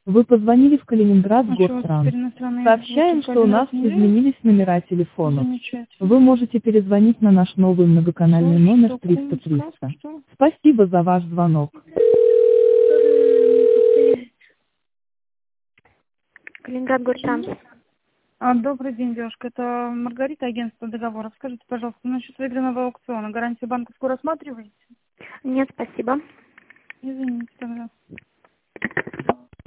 Вы позвонили в Калининград А что, у вас Гостранс. теперь иностранные Сообщаем, языки что у нас Калининград не изменились номера телефонов. Замечательно. Вы можете перезвонить на наш новый многоканальный номер 300-300. Что? Спасибо за ваш звонок. Калининград Гостранс. Добрый день, девушка. Это Маргарита, агентство договоров. Скажите, пожалуйста, насчет выигранного аукциона. Гарантию банковскую рассматриваете? Нет, спасибо. Извините тогда.